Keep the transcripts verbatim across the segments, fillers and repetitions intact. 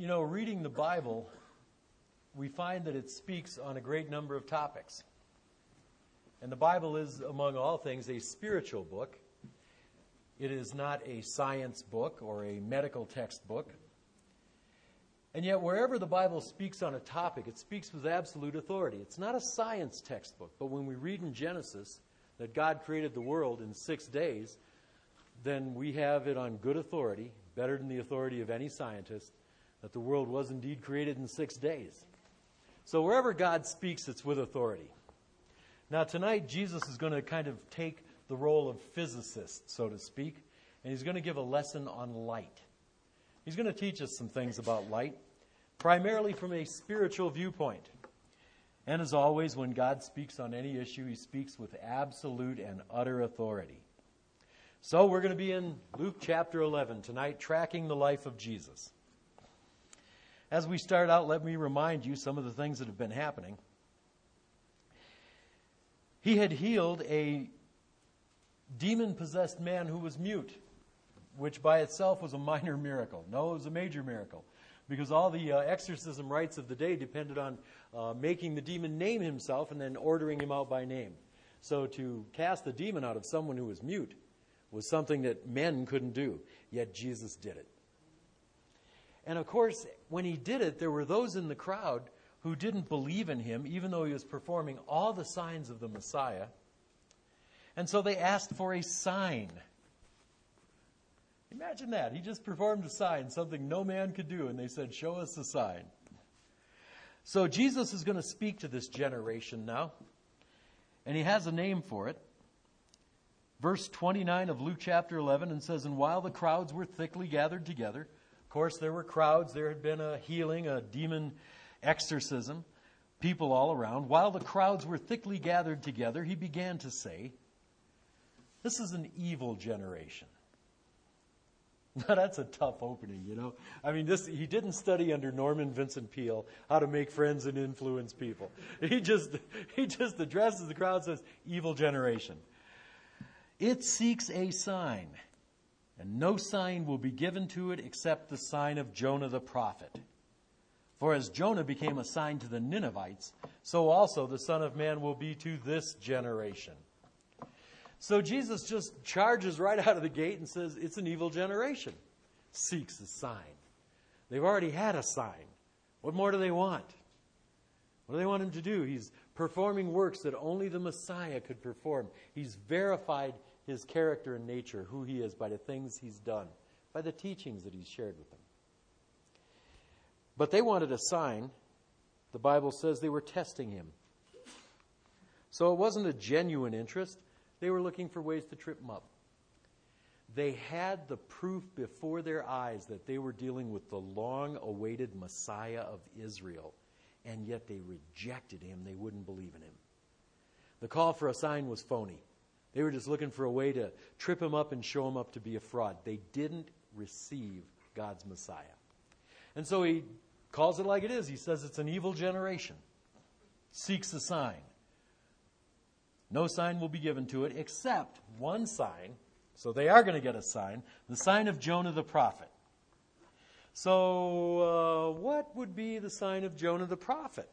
You know, reading the Bible, we find that it speaks on a great number of topics. And the Bible is, among all things, a spiritual book. It is not a science book or a medical textbook. And yet, wherever the Bible speaks on a topic, it speaks with absolute authority. It's not a science textbook, but when we read in Genesis that God created the world in six days, then we have it on good authority, better than the authority of any scientist, that the world was indeed created in six days. So wherever God speaks, it's with authority. Now tonight, Jesus is going to kind of take the role of physicist, so to speak, and he's going to give a lesson on light. He's going to teach us some things about light, primarily from a spiritual viewpoint. And as always, when God speaks on any issue, he speaks with absolute and utter authority. So we're going to be in Luke chapter eleven tonight, tracking the life of Jesus. As we start out, let me remind you some of the things that have been happening. He had healed a demon-possessed man who was mute, which by itself was a minor miracle. No, it was a major miracle, because all the uh, exorcism rites of the day depended on uh, making the demon name himself and then ordering him out by name. So to cast the demon out of someone who was mute was something that men couldn't do, yet Jesus did it. And of course, when he did it, there were those in the crowd who didn't believe in him, even though he was performing all the signs of the Messiah. And so they asked for a sign. Imagine that. He just performed a sign, something no man could do, and they said, show us a sign. So Jesus is going to speak to this generation now, and he has a name for it. Verse twenty-nine of Luke chapter eleven, and says, and while the crowds were thickly gathered together, of course there were crowds, there had been a healing, a demon exorcism, people all around. While the crowds were thickly gathered together, he began to say, this is an evil generation. Now, that's a tough opening, you know. I mean, this he didn't study under Norman Vincent Peale how to make friends and influence people. He just he just addresses the crowd and says, evil generation. It seeks a sign, and no sign will be given to it except the sign of Jonah the prophet. For as Jonah became a sign to the Ninevites, so also the Son of Man will be to this generation. So Jesus just charges right out of the gate and says, it's an evil generation. Seeks a sign. They've already had a sign. What more do they want? What do they want him to do? He's performing works that only the Messiah could perform. He's verified his character and nature, who he is, by the things he's done, by the teachings that he's shared with them. But they wanted a sign. The Bible says they were testing him. So it wasn't a genuine interest. They were looking for ways to trip him up. They had the proof before their eyes that they were dealing with the long-awaited Messiah of Israel, and yet they rejected him. They wouldn't believe in him. The call for a sign was phony. They were just looking for a way to trip him up and show him up to be a fraud. They didn't receive God's Messiah. And so he calls it like it is. He says it's an evil generation. Seeks a sign. No sign will be given to it except one sign. So they are going to get a sign. The sign of Jonah the prophet. So uh, what would be the sign of Jonah the prophet?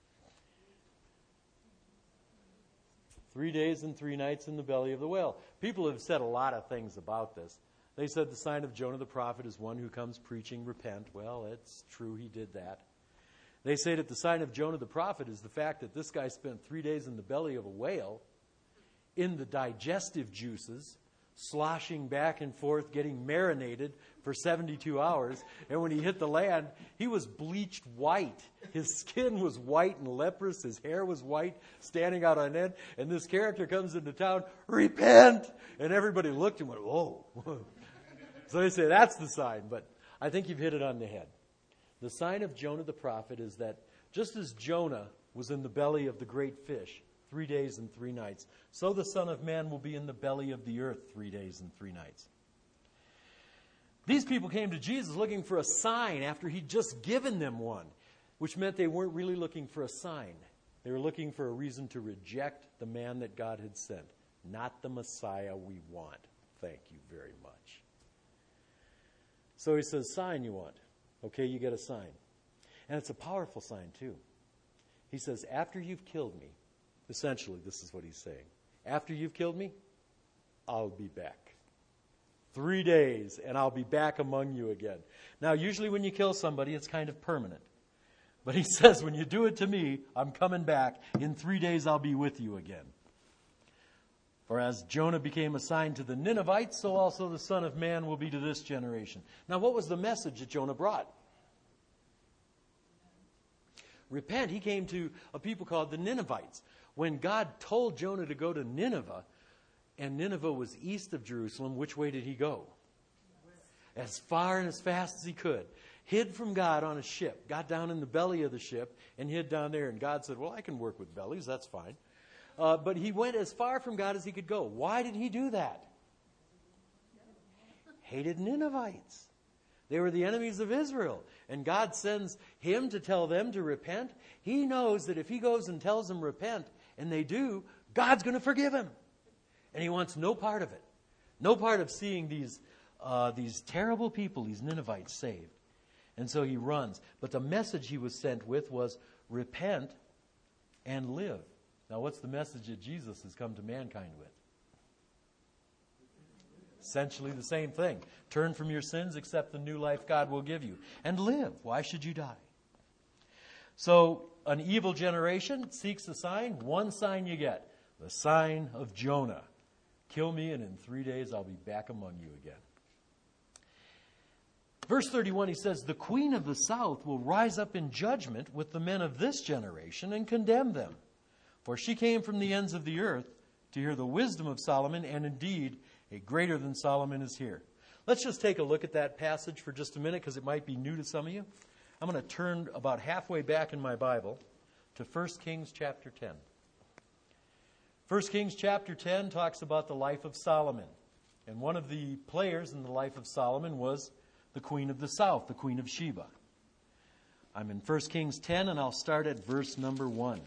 Three days and three nights in the belly of the whale. People have said a lot of things about this. They said the sign of Jonah the prophet is one who comes preaching, repent. Well, it's true, he did that. They say that the sign of Jonah the prophet is the fact that this guy spent three days in the belly of a whale, in the digestive juices, sloshing back and forth, getting marinated for seventy-two hours. And when he hit the land, he was bleached white. His skin was white and leprous. His hair was white, standing out on end. And this character comes into town, repent! And everybody looked and went, whoa. So they say that's the sign. But I think you've hit it on the head. The sign of Jonah the prophet is that just as Jonah was in the belly of the great fish three days and three nights, so the Son of Man will be in the belly of the earth three days and three nights. These people came to Jesus looking for a sign after he'd just given them one, which meant they weren't really looking for a sign. They were looking for a reason to reject the man that God had sent, not the Messiah we want. Thank you very much. So he says, sign you want. Okay, you get a sign. And it's a powerful sign, too. He says, after you've killed me, essentially this is what he's saying. After you've killed me, I'll be back. Three days, and I'll be back among you again. Now, usually when you kill somebody, it's kind of permanent. But he says, when you do it to me, I'm coming back. In three days, I'll be with you again. For as Jonah became a sign to the Ninevites, so also the Son of Man will be to this generation. Now, what was the message that Jonah brought? Repent. He came to a people called the Ninevites. When God told Jonah to go to Nineveh, and Nineveh was east of Jerusalem, which way did he go? As far and as fast as he could. Hid from God on a ship. Got down in the belly of the ship and hid down there. And God said, well, I can work with bellies. That's fine. Uh, but he went as far from God as he could go. Why did he do that? Hated Ninevites. They were the enemies of Israel. And God sends him to tell them to repent. He knows that if he goes and tells them repent, and they do, God's going to forgive him. And he wants no part of it. No part of seeing these, uh, these terrible people, these Ninevites, saved. And so he runs. But the message he was sent with was, repent and live. Now, what's the message that Jesus has come to mankind with? Essentially the same thing. Turn from your sins, accept the new life God will give you, and live. Why should you die? So, an evil generation seeks a sign. One sign you get. The sign of Jonah. Kill me, and in three days I'll be back among you again. Verse thirty-one, he says, the queen of the south will rise up in judgment with the men of this generation and condemn them. For she came from the ends of the earth to hear the wisdom of Solomon, and indeed, a greater than Solomon is here. Let's just take a look at that passage for just a minute, because it might be new to some of you. I'm going to turn about halfway back in my Bible to First Kings chapter ten. First Kings chapter ten talks about the life of Solomon. And one of the players in the life of Solomon was the queen of the south, the queen of Sheba. I'm in First Kings ten, and I'll start at verse number one.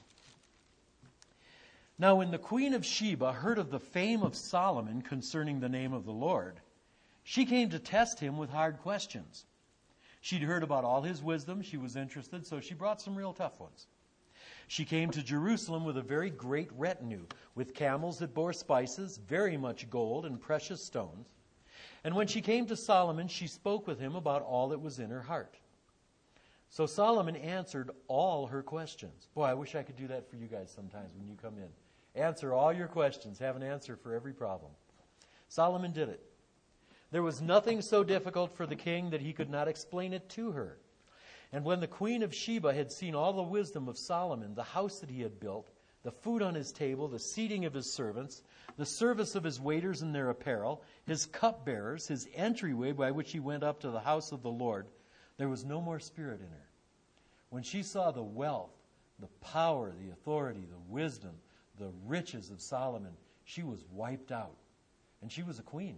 Now when the queen of Sheba heard of the fame of Solomon concerning the name of the Lord, she came to test him with hard questions. She'd heard about all his wisdom. She was interested, so she brought some real tough ones. She came to Jerusalem with a very great retinue, with camels that bore spices, very much gold and precious stones. And when she came to Solomon, she spoke with him about all that was in her heart. So Solomon answered all her questions. Boy, I wish I could do that for you guys sometimes when you come in. Answer all your questions. Have an answer for every problem. Solomon did it. There was nothing so difficult for the king that he could not explain it to her. And when the queen of Sheba had seen all the wisdom of Solomon, the house that he had built, the food on his table, the seating of his servants, the service of his waiters in their apparel, his cupbearers, his entryway by which he went up to the house of the Lord, there was no more spirit in her. When she saw the wealth, the power, the authority, the wisdom, the riches of Solomon, she was wiped out. And she was a queen.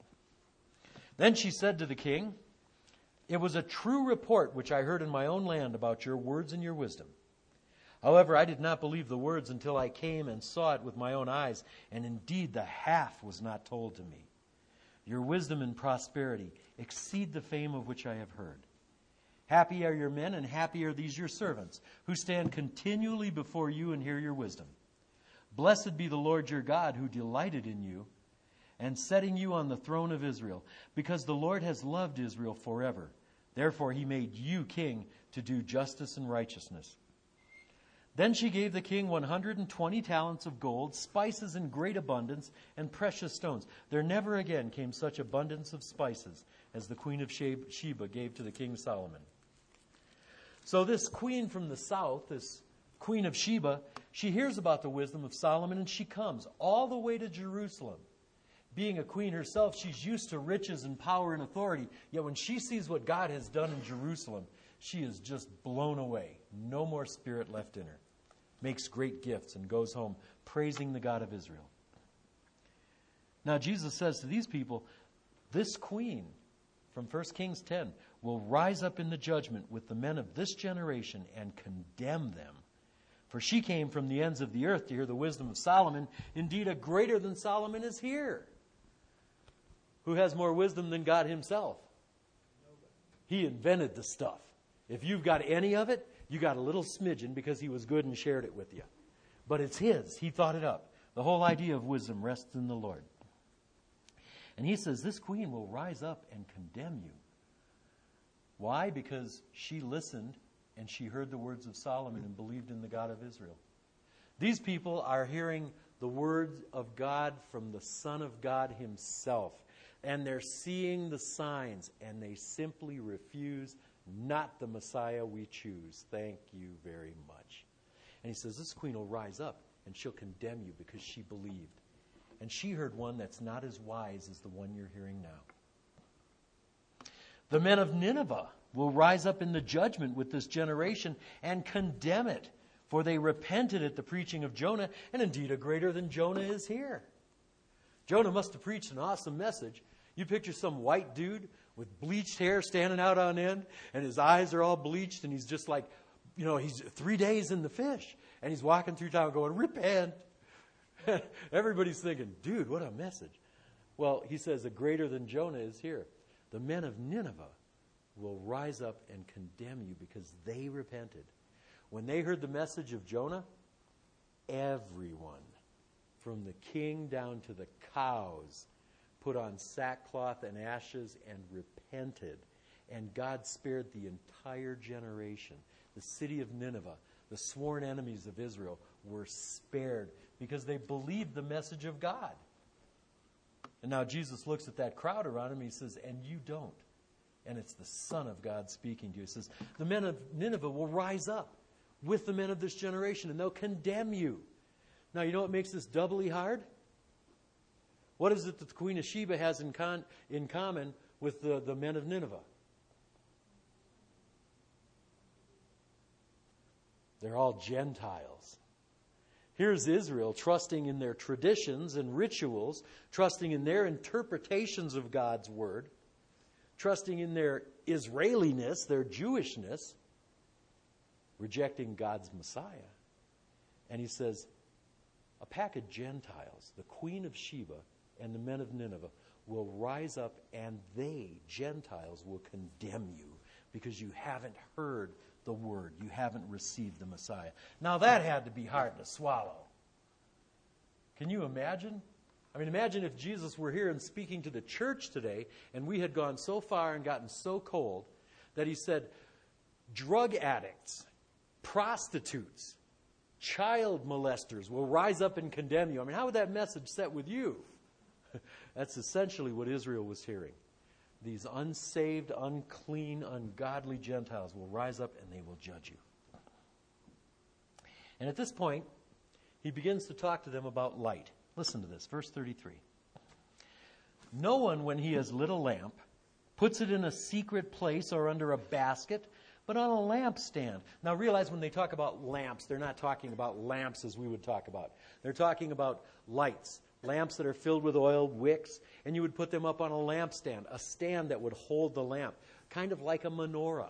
Then she said to the king, it was a true report which I heard in my own land about your words and your wisdom. However, I did not believe the words until I came and saw it with my own eyes, and indeed the half was not told to me. Your wisdom and prosperity exceed the fame of which I have heard. Happy are your men, and happy are these your servants, who stand continually before you and hear your wisdom. Blessed be the Lord your God, who delighted in you, and setting you on the throne of Israel, because the Lord has loved Israel forever. Therefore he made you king to do justice and righteousness. Then she gave the king one hundred twenty talents of gold, spices in great abundance, and precious stones. There never again came such abundance of spices as the queen of Sheba gave to the king Solomon. So this queen from the south, this queen of Sheba, she hears about the wisdom of Solomon, and she comes all the way to Jerusalem. Being a queen herself, she's used to riches and power and authority. Yet when she sees what God has done in Jerusalem, she is just blown away. No more spirit left in her. Makes great gifts and goes home praising the God of Israel. Now Jesus says to these people, this queen from First Kings ten will rise up in the judgment with the men of this generation and condemn them. For she came from the ends of the earth to hear the wisdom of Solomon. Indeed, a greater than Solomon is here. Who has more wisdom than God himself? He invented the stuff. If you've got any of it, you got a little smidgen because he was good and shared it with you. But it's his. He thought it up. The whole idea of wisdom rests in the Lord. And he says, this queen will rise up and condemn you. Why? Because she listened and she heard the words of Solomon and believed in the God of Israel. These people are hearing the words of God from the Son of God himself. And they're seeing the signs, and they simply refuse, not the Messiah we choose. Thank you very much. And he says, this queen will rise up, and she'll condemn you because she believed. And she heard one that's not as wise as the one you're hearing now. The men of Nineveh will rise up in the judgment with this generation and condemn it. For they repented at the preaching of Jonah, and indeed a greater than Jonah is here. Jonah must have preached an awesome message. You picture some white dude with bleached hair standing out on end, and his eyes are all bleached, and he's just like, you know, he's three days in the fish. And he's walking through town going, repent. Everybody's thinking, dude, what a message. Well, he says, a greater than Jonah is here. The men of Nineveh will rise up and condemn you because they repented. When they heard the message of Jonah, everyone, from the king down to the cows, put on sackcloth and ashes and repented. And God spared the entire generation. The city of Nineveh, the sworn enemies of Israel, were spared because they believed the message of God. And now Jesus looks at that crowd around him and he says, and you don't. And it's the Son of God speaking to you. He says, the men of Nineveh will rise up with the men of this generation, and they'll condemn you. Now, you know what makes this doubly hard? What is it that the Queen of Sheba has in, con- in common with the, the men of Nineveh? They're all Gentiles. Here's Israel trusting in their traditions and rituals, trusting in their interpretations of God's word, trusting in their Israeliness, their Jewishness, rejecting God's Messiah. And he says, a pack of Gentiles, the Queen of Sheba and the men of Nineveh, will rise up, and they, Gentiles, will condemn you because you haven't heard the word. You haven't received the Messiah. Now that had to be hard to swallow. Can you imagine? I mean, imagine if Jesus were here and speaking to the church today, and we had gone so far and gotten so cold that he said, drug addicts, prostitutes, child molesters will rise up and condemn you. I mean, how would that message set with you? That's essentially what Israel was hearing. These unsaved, unclean, ungodly Gentiles will rise up and they will judge you. And at this point, he begins to talk to them about light. Listen to this, verse thirty-three. No one, when he has lit a lamp, puts it in a secret place or under a basket, but on a lampstand. Now realize when they talk about lamps, they're not talking about lamps as we would talk about. They're talking about lights, lamps that are filled with oil, wicks, and you would put them up on a lampstand, a stand that would hold the lamp, kind of like a menorah.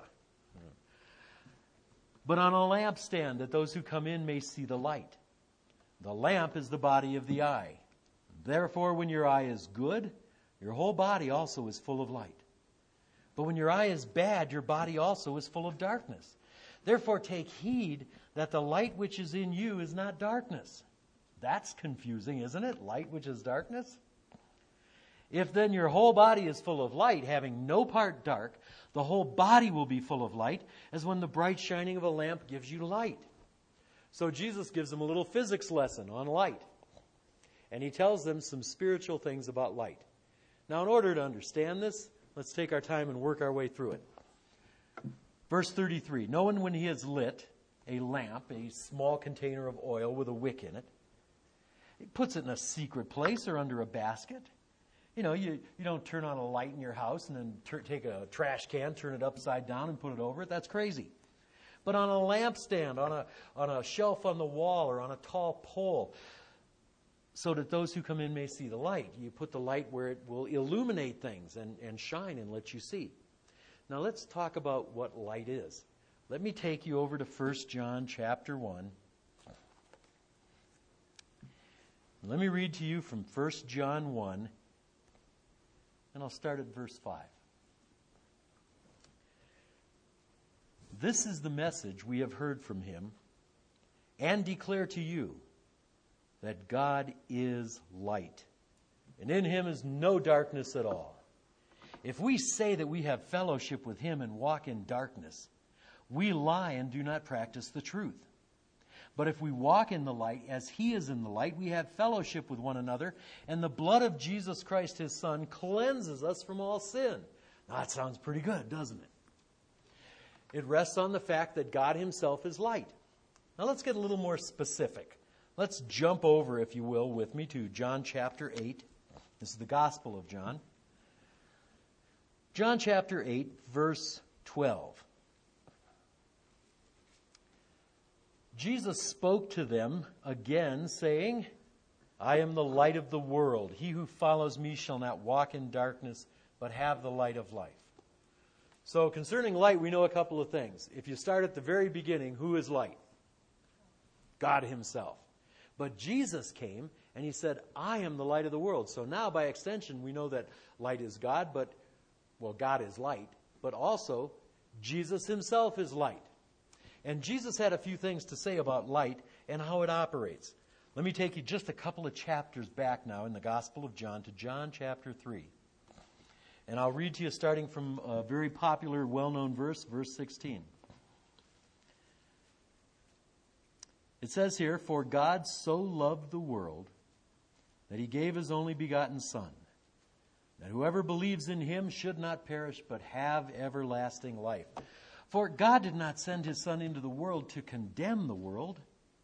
But on a lampstand, that those who come in may see the light. The lamp is the body of the eye. Therefore, when your eye is good, your whole body also is full of light. But when your eye is bad, your body also is full of darkness. Therefore, take heed that the light which is in you is not darkness. That's confusing, isn't it? Light which is darkness? If then your whole body is full of light, having no part dark, the whole body will be full of light, as when the bright shining of a lamp gives you light. So Jesus gives them a little physics lesson on light. And he tells them some spiritual things about light. Now, in order to understand this, let's take our time and work our way through it. Verse thirty-three, no one when he has lit a lamp, a small container of oil with a wick in it, he puts it in a secret place or under a basket. You know, you, you don't turn on a light in your house and then tur- take a trash can, turn it upside down and put it over it. That's crazy. But on a lampstand, on a, on a shelf on the wall, or on a tall pole, so that those who come in may see the light. You put the light where it will illuminate things and, and shine and let you see. Now let's talk about what light is. Let me take you over to First John chapter one. Let me read to you from First John one, and I'll start at verse five. This is the message we have heard from him and declare to you, that God is light, and in him is no darkness at all. If we say that we have fellowship with him and walk in darkness, we lie and do not practice the truth. But if we walk in the light as he is in the light, we have fellowship with one another, and the blood of Jesus Christ, his Son, cleanses us from all sin. Now, that sounds pretty good, doesn't it? It rests on the fact that God himself is light. Now, let's get a little more specific. Let's jump over, if you will, with me to John chapter eight. This is the Gospel of John. John chapter eight, verse twelve. Jesus spoke to them again, saying, I am the light of the world. He who follows me shall not walk in darkness, but have the light of life. So concerning light, we know a couple of things. If you start at the very beginning, who is light? God himself. But Jesus came and he said, I am the light of the world. So now by extension, we know that light is God, but, well, God is light, but also Jesus himself is light. And Jesus had a few things to say about light and how it operates. Let me take you just a couple of chapters back now in the Gospel of John to John chapter three. And I'll read to you starting from a very popular, well-known verse, verse sixteen. It says here, For God so loved the world that he gave his only begotten Son, that whoever believes in him should not perish but have everlasting life. For God did not send his Son into the world to condemn the world,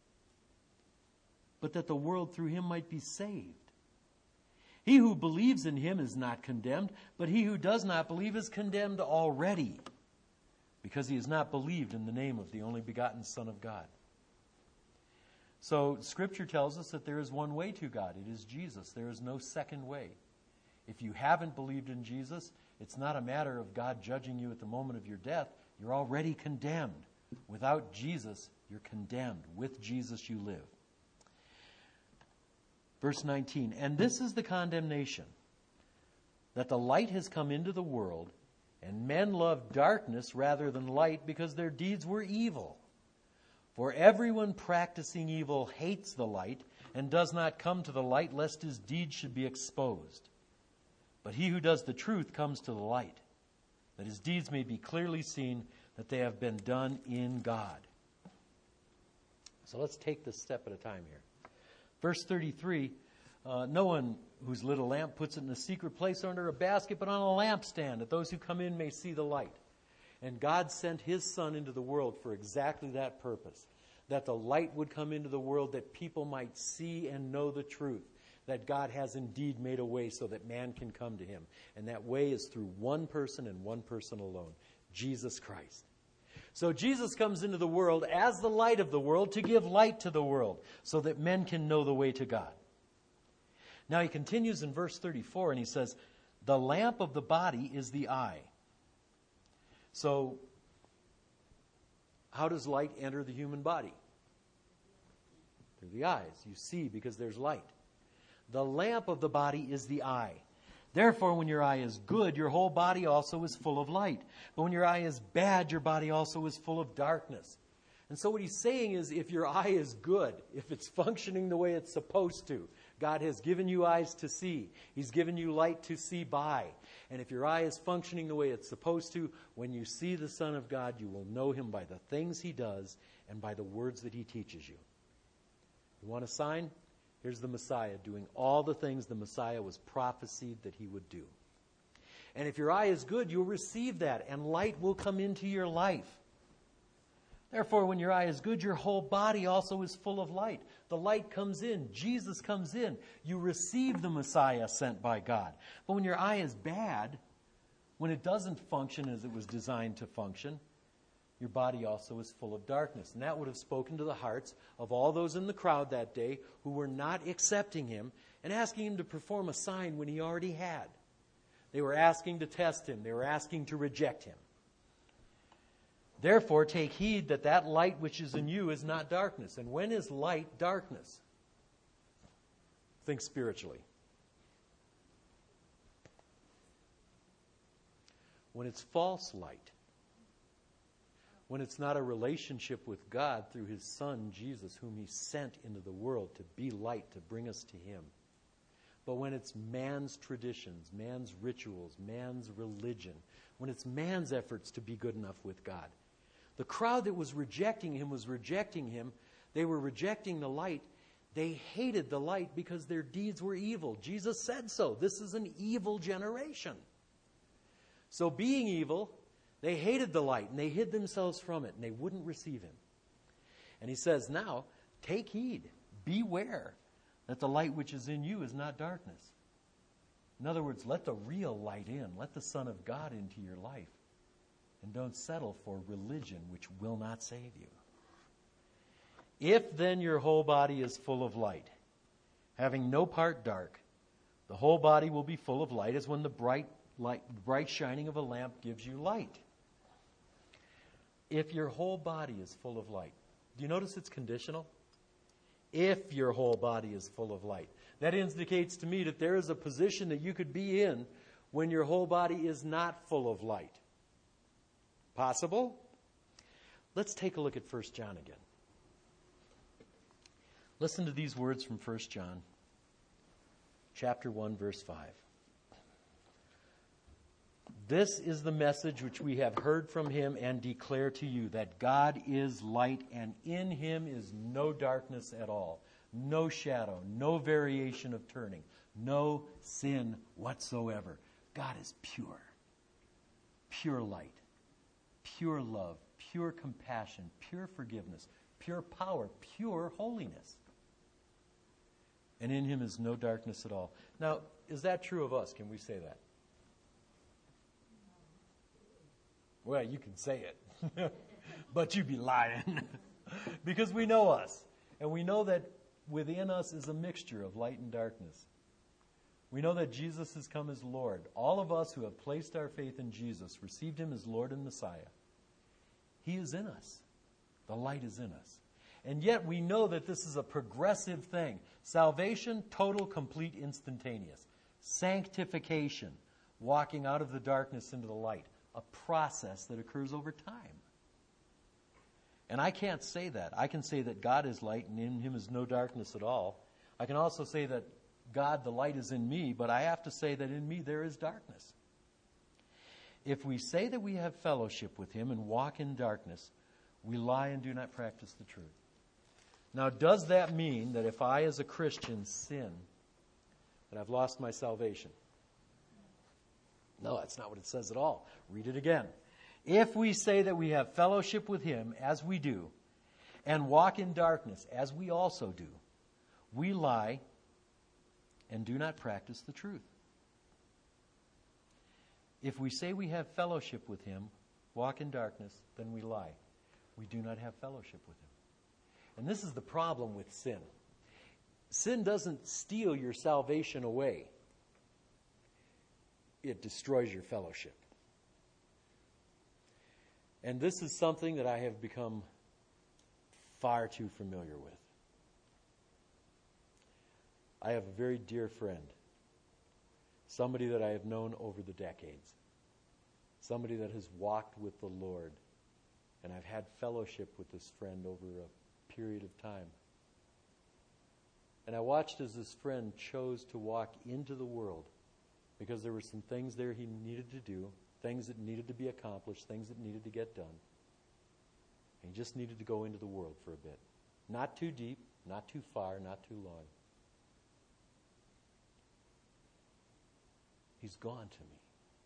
but that the world through him might be saved. He who believes in him is not condemned, but he who does not believe is condemned already, because he has not believed in the name of the only begotten Son of God. So Scripture tells us that there is one way to God. It is Jesus. There is no second way. If you haven't believed in Jesus, it's not a matter of God judging you at the moment of your death. You're already condemned. Without Jesus, you're condemned. With Jesus, you live. Verse nineteen, And this is the condemnation, that the light has come into the world, and men love darkness rather than light, because their deeds were evil. For everyone practicing evil hates the light, and does not come to the light, lest his deeds should be exposed. But he who does the truth comes to the light, that his deeds may be clearly seen, that they have been done in God. So let's take this step at a time here. Verse thirty-three, uh, no one whose lit a lamp puts it in a secret place or under a basket, but on a lampstand, that those who come in may see the light. And God sent his Son into the world for exactly that purpose, that the light would come into the world, that people might see and know the truth, that God has indeed made a way so that man can come to him. And that way is through one person and one person alone, Jesus Christ. So Jesus comes into the world as the light of the world to give light to the world so that men can know the way to God. Now he continues in verse thirty-four and he says, the lamp of the body is the eye. So how does light enter the human body? Through the eyes. You see because there's light. The lamp of the body is the eye. Therefore, when your eye is good, your whole body also is full of light. But when your eye is bad, your body also is full of darkness. And so what he's saying is, if your eye is good, if it's functioning the way it's supposed to, God has given you eyes to see. He's given you light to see by. And if your eye is functioning the way it's supposed to, when you see the Son of God, you will know him by the things he does and by the words that he teaches you. You want a sign? Here's the Messiah doing all the things the Messiah was prophesied that he would do. And if your eye is good, you'll receive that, and light will come into your life. Therefore, when your eye is good, your whole body also is full of light. The light comes in. Jesus comes in. You receive the Messiah sent by God. But when your eye is bad, when it doesn't function as it was designed to function, your body also is full of darkness. And that would have spoken to the hearts of all those in the crowd that day who were not accepting him and asking him to perform a sign when he already had. They were asking to test him. They were asking to reject him. Therefore, take heed that that light which is in you is not darkness. And when is light darkness? Think spiritually. When it's false light. when it's not a relationship with God through his Son, Jesus, whom he sent into the world to be light, to bring us to him. But when it's man's traditions, man's rituals, man's religion, when it's man's efforts to be good enough with God. The crowd that was rejecting him was rejecting him. They were rejecting the light. They hated the light because their deeds were evil. Jesus said so. This is an evil generation. So being evil, they hated the light and they hid themselves from it and they wouldn't receive him. And he says, now, take heed, beware that the light which is in you is not darkness. In other words, let the real light in. Let the Son of God into your life. And don't settle for religion which will not save you. If then your whole body is full of light, having no part dark, the whole body will be full of light as when the bright light, bright shining of a lamp gives you light. If your whole body is full of light. Do you notice it's conditional? If your whole body is full of light. That indicates to me that there is a position that you could be in when your whole body is not full of light. Possible? Let's take a look at First John again. Listen to these words from First John, chapter one, verse five. This is the message which we have heard from him and declare to you, that God is light, and in him is no darkness at all, no shadow, no variation of turning, no sin whatsoever. God is pure, pure light, pure love, pure compassion, pure forgiveness, pure power, pure holiness. And in him is no darkness at all. Now, is that true of us? Can we say that? Well, you can say it, but you'd be lying. Because we know us, and we know that within us is a mixture of light and darkness. We know that Jesus has come as Lord. All of us who have placed our faith in Jesus, received him as Lord and Messiah. He is in us. The light is in us. And yet we know that this is a progressive thing. Salvation, total, complete, instantaneous. Sanctification, walking out of the darkness into the light. A process that occurs over time. And I can't say that. I can say that God is light and in him is no darkness at all. I can also say that God, the light, is in me, but I have to say that in me there is darkness. If we say that we have fellowship with him and walk in darkness, we lie and do not practice the truth. Now, does that mean that if I, as a Christian, sin, that I've lost my salvation? No, that's not what it says at all. Read it again. If we say that we have fellowship with him, as we do, and walk in darkness, as we also do, we lie and do not practice the truth. If we say we have fellowship with him, walk in darkness, then we lie. We do not have fellowship with him. And this is the problem with sin. Sin doesn't steal your salvation away. It destroys your fellowship. And this is something that I have become far too familiar with. I have a very dear friend, somebody that I have known over the decades, somebody that has walked with the Lord, and I've had fellowship with this friend over a period of time. And I watched as this friend chose to walk into the world because there were some things there he needed to do, things that needed to be accomplished, things that needed to get done. And he just needed to go into the world for a bit. Not too deep, not too far, not too long. He's gone to me.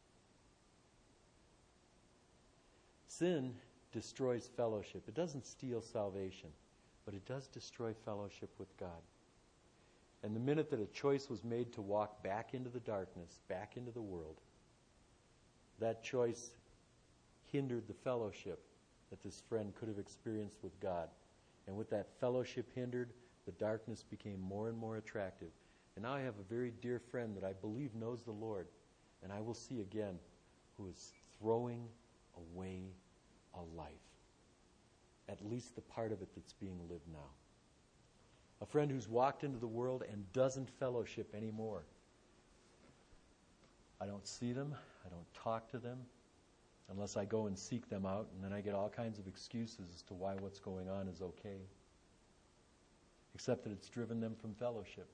Sin destroys fellowship. It doesn't steal salvation, but it does destroy fellowship with God. And the minute that a choice was made to walk back into the darkness, back into the world, that choice hindered the fellowship that this friend could have experienced with God. And with that fellowship hindered, the darkness became more and more attractive. And now I have a very dear friend that I believe knows the Lord, and I will see again, who is throwing away a life. At least the part of it that's being lived now. A friend who's walked into the world and doesn't fellowship anymore. I don't see them. I don't talk to them. unless I go and seek them out, and then I get all kinds of excuses as to why what's going on is okay, except that it's driven them from fellowship.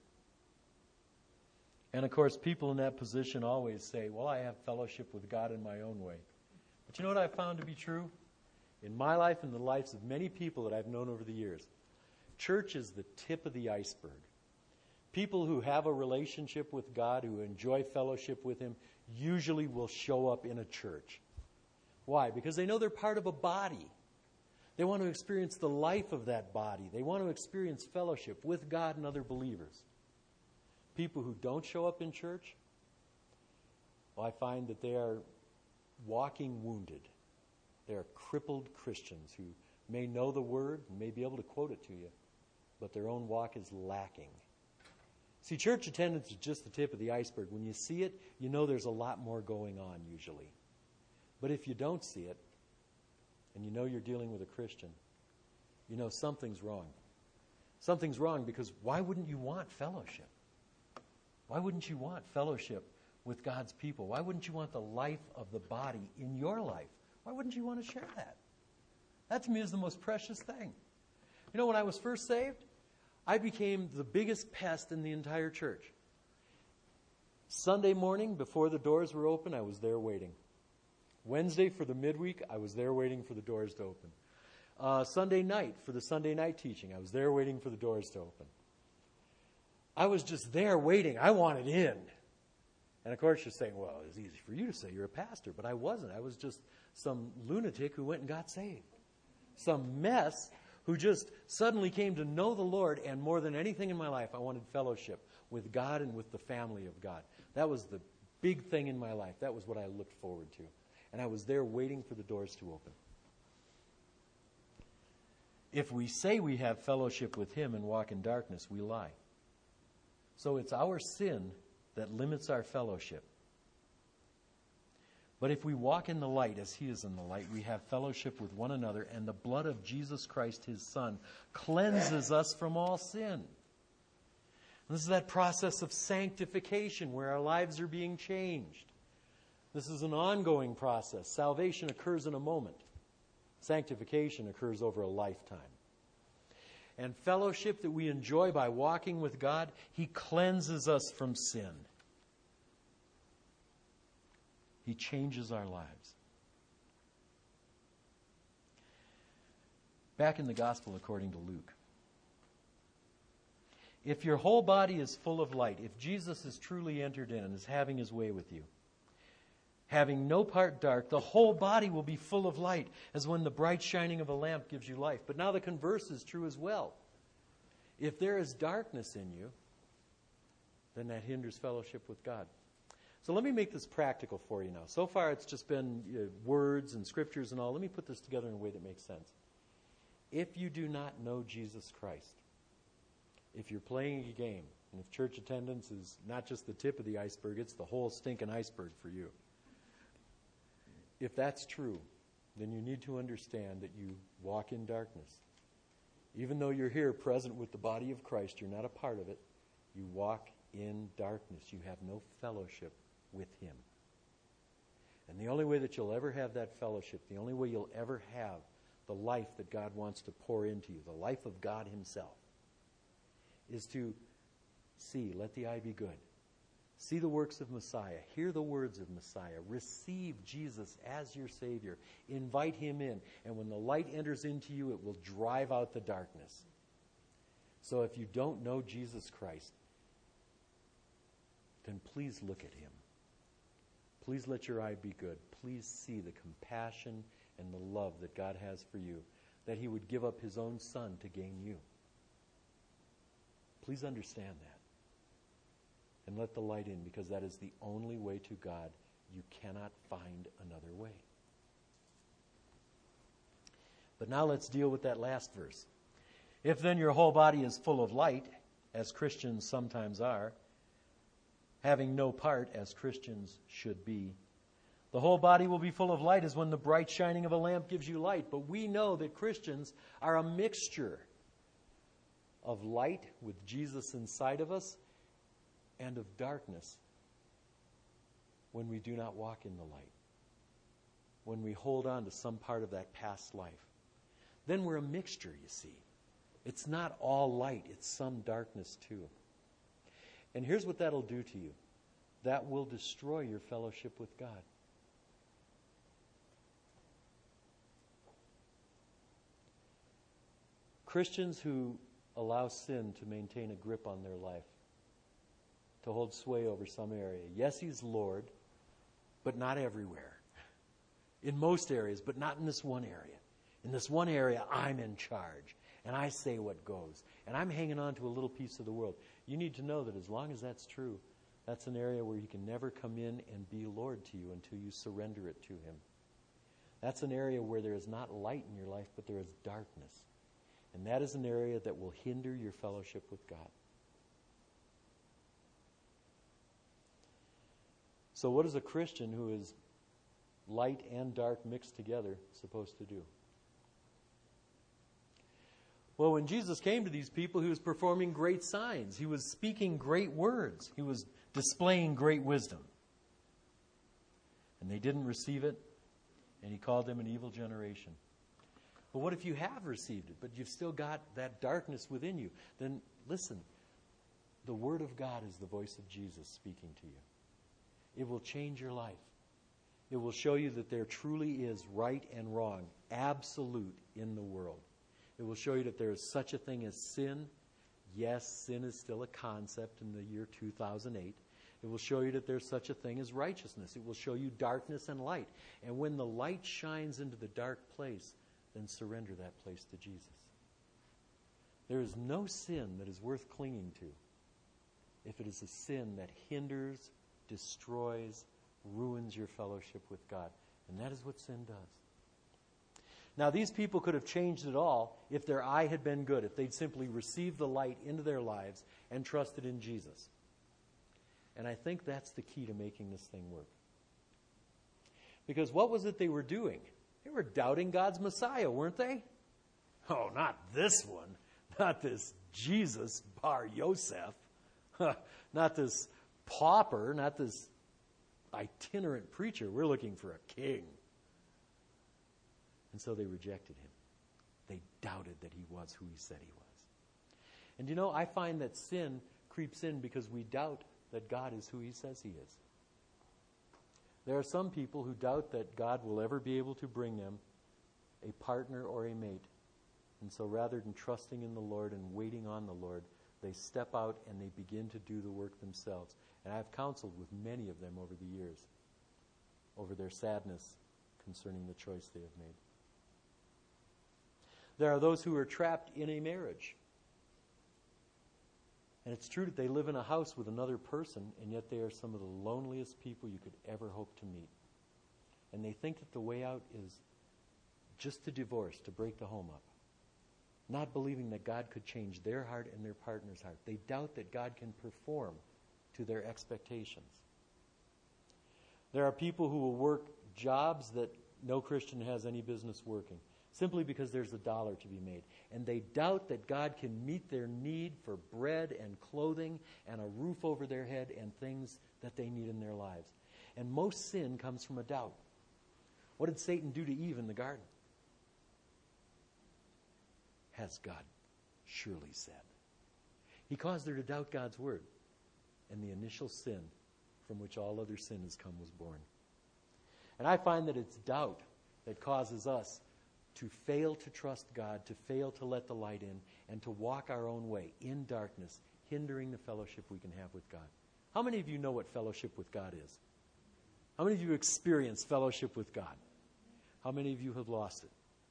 And of course, people in that position always say, well, I have fellowship with God in my own way. But you know what I've found to be true? In my life and the lives of many people that I've known over the years, church is the tip of the iceberg. People who have a relationship with God, who enjoy fellowship with Him, usually will show up in a church. Why? Because they know they're part of a body. They want to experience the life of that body. They want to experience fellowship with God and other believers. People who don't show up in church, well, I find that they are walking wounded. They are crippled Christians who may know the Word and may be able to quote it to you, but their own walk is lacking. See, church attendance is just the tip of the iceberg. When you see it, you know there's a lot more going on usually. But if you don't see it, and you know you're dealing with a Christian, you know something's wrong. Something's wrong because why wouldn't you want fellowship? Why wouldn't you want fellowship with God's people? Why wouldn't you want the life of the body in your life? Why wouldn't you want to share that? That to me is the most precious thing. You know, when I was first saved, I became the biggest pest in the entire church. Sunday morning, before the doors were open, I was there waiting. Wednesday for the midweek, I was there waiting for the doors to open. Uh, Sunday night for the Sunday night teaching, I was there waiting for the doors to open. I was just there waiting. I wanted in. And of course you're saying, well, it's easy for you to say you're a pastor, but I wasn't. I was just some lunatic who went and got saved. Some mess who just suddenly came to know the Lord, and more than anything in my life, I wanted fellowship with God and with the family of God. That was the big thing in my life. That was what I looked forward to. And I was there waiting for the doors to open. If we say we have fellowship with Him and walk in darkness, we lie. So it's our sin that limits our fellowship. But if we walk in the light as He is in the light, we have fellowship with one another, and the blood of Jesus Christ, His Son, cleanses us from all sin. This is that process of sanctification where our lives are being changed. This is an ongoing process. Salvation occurs in a moment. Sanctification occurs over a lifetime. And fellowship that we enjoy by walking with God, He cleanses us from sin. He changes our lives. Back in the Gospel according to Luke. If your whole body is full of light, if Jesus is truly entered in and is having His way with you, having no part dark, the whole body will be full of light, as when the bright shining of a lamp gives you life. But now the converse is true as well. If there is darkness in you, then that hinders fellowship with God. So let me make this practical for you now. So far it's just been uh, words and scriptures and all. Let me put this together in a way that makes sense. If you do not know Jesus Christ, if you're playing a game, and if church attendance is not just the tip of the iceberg, it's the whole stinking iceberg for you. If that's true, then you need to understand that you walk in darkness. Even though you're here present with the body of Christ, you're not a part of it. You walk in darkness. You have no fellowship with Him. And the only way that you'll ever have that fellowship, the only way you'll ever have the life that God wants to pour into you, the life of God Himself, is to see, let the eye be good. See the works of Messiah. Hear the words of Messiah. Receive Jesus as your Savior. Invite Him in. And when the light enters into you, it will drive out the darkness. So if you don't know Jesus Christ, then please look at Him. Please let your eye be good. Please see the compassion and the love that God has for you, that He would give up His own Son to gain you. Please understand that. And let the light in, because that is the only way to God. You cannot find another way. But now let's deal with that last verse. If then your whole body is full of light, as Christians sometimes are, having no part as Christians should be, the whole body will be full of light as when the bright shining of a lamp gives you light. But we know that Christians are a mixture of light with Jesus inside of us and of darkness when we do not walk in the light. when we hold on to some part of that past life. Then we're a mixture, you see. It's not all light, it's some darkness too. And here's what that'll do to you. That will destroy your fellowship with God. Christians who allow sin to maintain a grip on their life, to hold sway over some area. Yes, He's Lord, but not everywhere. In most areas, but not in this one area. In this one area, I'm in charge, and I say what goes. And I'm hanging on to a little piece of the world. You need to know that as long as that's true, that's an area where He can never come in and be Lord to you until you surrender it to Him. That's an area where there is not light in your life, but there is darkness. And that is an area that will hinder your fellowship with God. So what is a Christian who is light and dark mixed together supposed to do? Well, when Jesus came to these people, He was performing great signs. He was speaking great words. He was displaying great wisdom. And they didn't receive it, and He called them an evil generation. But what if you have received it, but you've still got that darkness within you? Then listen, the Word of God is the voice of Jesus speaking to you. It will change your life. It will show you that there truly is right and wrong, absolute in the world. It will show you that there is such a thing as sin. Yes, sin is still a concept in the year two thousand eight. It will show you that there's such a thing as righteousness. It will show you darkness and light. And when the light shines into the dark place, then surrender that place to Jesus. There is no sin that is worth clinging to if it is a sin that hinders, destroys, ruins your fellowship with God. And that is what sin does. Now, these people could have changed it all if their eye had been good, if they'd simply received the light into their lives and trusted in Jesus. And I think that's the key to making this thing work. Because what was it they were doing? They were doubting God's Messiah, weren't they? Oh, not this one. Not this Jesus Bar Yosef. Not this pauper. Not this itinerant preacher. We're looking for a king. And so they rejected Him. They doubted that He was who He said He was. And you know, I find that sin creeps in because we doubt that God is who He says He is. There are some people who doubt that God will ever be able to bring them a partner or a mate. And so rather than trusting in the Lord and waiting on the Lord, they step out and they begin to do the work themselves. And I've counseled with many of them over the years over their sadness concerning the choice they have made. There are those who are trapped in a marriage. And it's true that they live in a house with another person, and yet they are some of the loneliest people you could ever hope to meet. And they think that the way out is just to divorce, to break the home up. Not believing that God could change their heart and their partner's heart. They doubt that God can perform to their expectations. There are people who will work jobs that no Christian has any business working, simply because there's a dollar to be made. And they doubt that God can meet their need for bread and clothing and a roof over their head and things that they need in their lives. And most sin comes from a doubt. What did Satan do to Eve in the garden? Has God surely said? He caused her to doubt God's word. And the initial sin from which all other sin has come was born. And I find that it's doubt that causes us to fail to trust God, to fail to let the light in, and to walk our own way in darkness, hindering the fellowship we can have with God. How many of you know what fellowship with God is? How many of you experience fellowship with God? How many of you have lost it?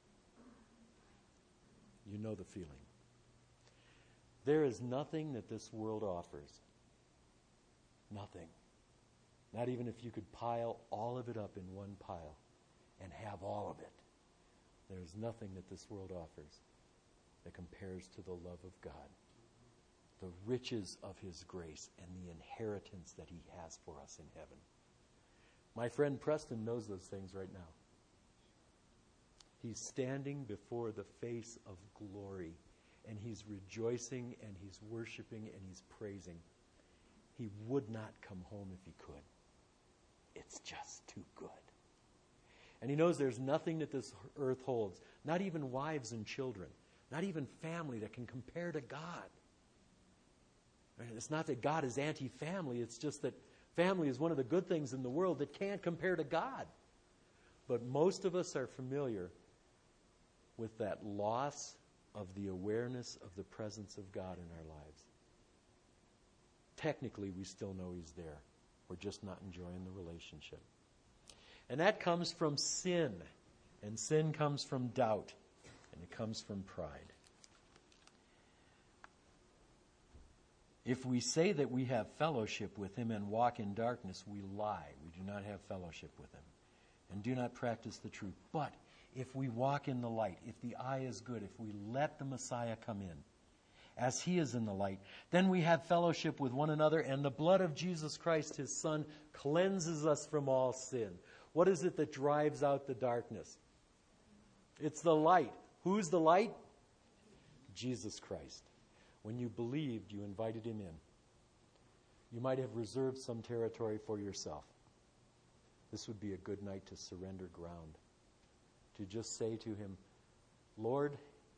You know the feeling. There is nothing that this world offers. Nothing. Not even if you could pile all of it up in one pile and have all of it. There is nothing that this world offers that compares to the love of God, the riches of His grace, and the inheritance that He has for us in heaven. My friend Preston knows those things right now. He's standing before the face of glory, and he's rejoicing, and he's worshiping, and he's praising. He would not come home if he could. It's just too good. And he knows there's nothing that this earth holds, not even wives and children, not even family that can compare to God. And it's not that God is anti-family, it's just that family is one of the good things in the world that can't compare to God. But most of us are familiar with that loss of the awareness of the presence of God in our lives. Technically, we still know He's there. We're just not enjoying the relationship. And that comes from sin. And sin comes from doubt. And it comes from pride. If we say that we have fellowship with Him and walk in darkness, we lie. We do not have fellowship with Him and do not practice the truth. But if we walk in the light, if the eye is good, if we let the Messiah come in, as He is in the light, then we have fellowship with one another, and the blood of Jesus Christ, His Son, cleanses us from all sin. What is it that drives out the darkness? It's the light. Who's the light? Jesus Christ. When you believed, you invited Him in. You might have reserved some territory for yourself. This would be a good night to surrender ground. To just say to Him, Lord,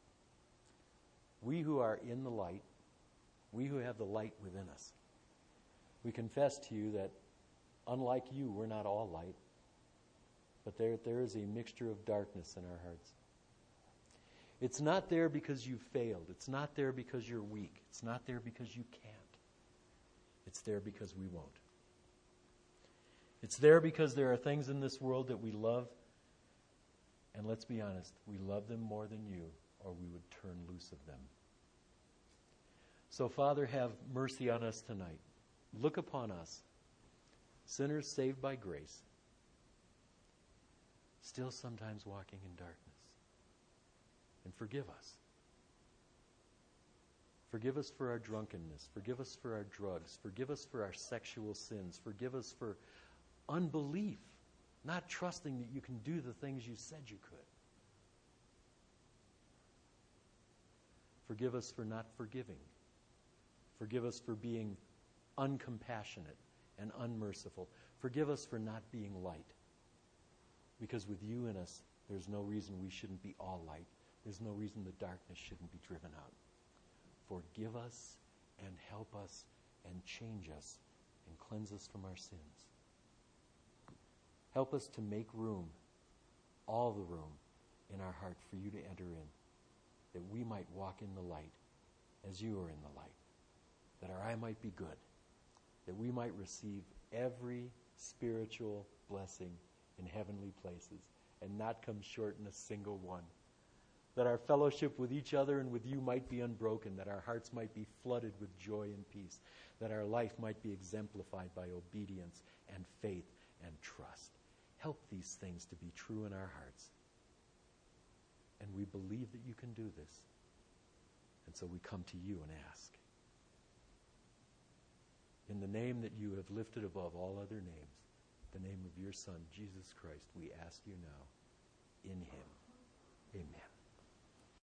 we who are in the light, we who have the light within us, we confess to You that unlike You, we're not all light, but there, there is a mixture of darkness in our hearts. It's not there because you failed. It's not there because you're weak. It's not there because you can't. It's there because we won't. It's there because there are things in this world that we love, and let's be honest, we love them more than You, or we would turn loose of them. So, Father, have mercy on us tonight. Look upon us, sinners saved by grace, still sometimes walking in darkness. And forgive us. Forgive us for our drunkenness. Forgive us for our drugs. Forgive us for our sexual sins. Forgive us for unbelief, not trusting that You can do the things You said You could. Forgive us for not forgiving. Forgive us for being uncompassionate and unmerciful. Forgive us for not being light. Because with You in us, there's no reason we shouldn't be all light. There's no reason the darkness shouldn't be driven out. Forgive us and help us and change us and cleanse us from our sins. Help us to make room, all the room in our heart for You to enter in, that we might walk in the light as You are in the light, that our eye might be good, that we might receive every spiritual blessing in heavenly places and not come short in a single one. That our fellowship with each other and with You might be unbroken, that our hearts might be flooded with joy and peace, that our life might be exemplified by obedience and faith and trust. Help these things to be true in our hearts. And we believe that You can do this. And so we come to You and ask. In the name that You have lifted above all other names, the name of Your Son, Jesus Christ, we ask You now. In Him. Amen.